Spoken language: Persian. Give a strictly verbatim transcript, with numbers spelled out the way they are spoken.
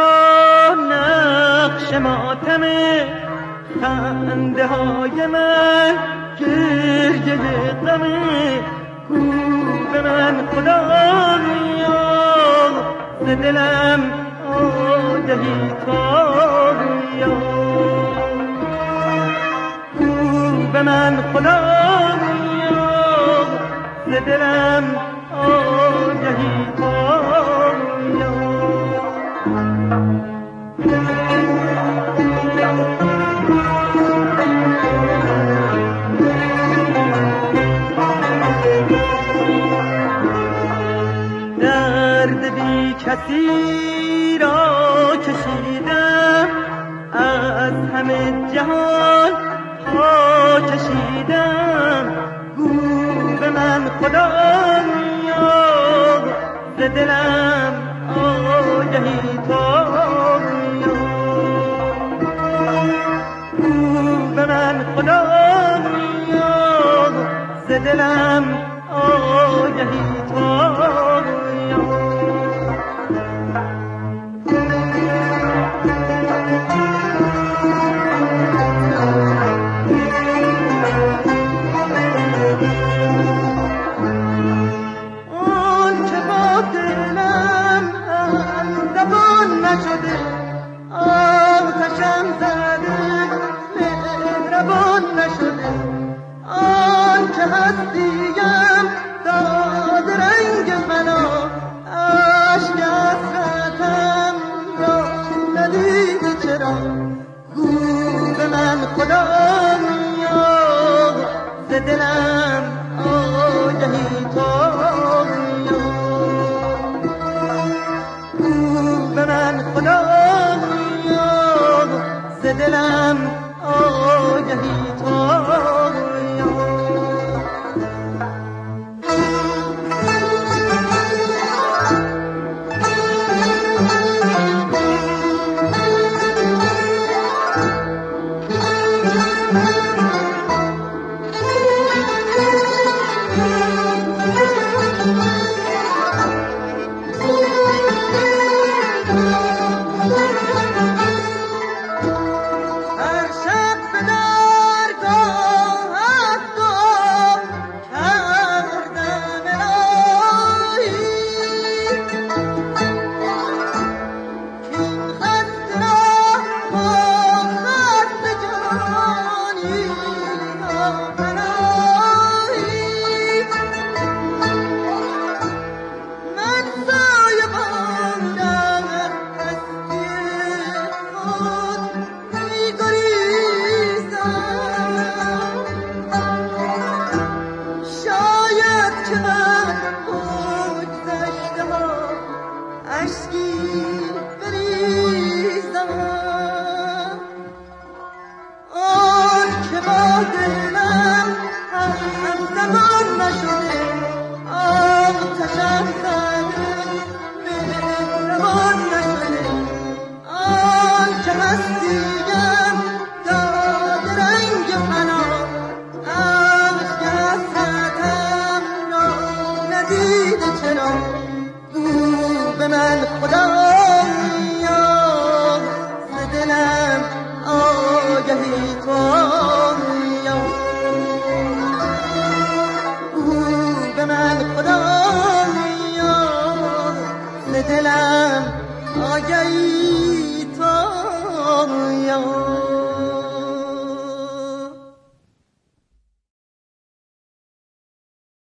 نقش ماتم خنده های من گریه غمه گو به من خدایا ز دلم آگهی تابیا گو به من خدایا ز دلم آگهی تابیا درد بی کسی را کشیدم از همه جهان ها کشیدم گو به من خدایا ز دلم آگهی تابیا گو به من خدایا ز دلم آگهی تابیا نشده آتشم زده مهربان نشده آن که هستیم داد رنگ فنا اشک حسرتم را ندیده چرا گو به من خدایا ز دلم آگهی تابیا به من خدایا ز دلم آگهی تا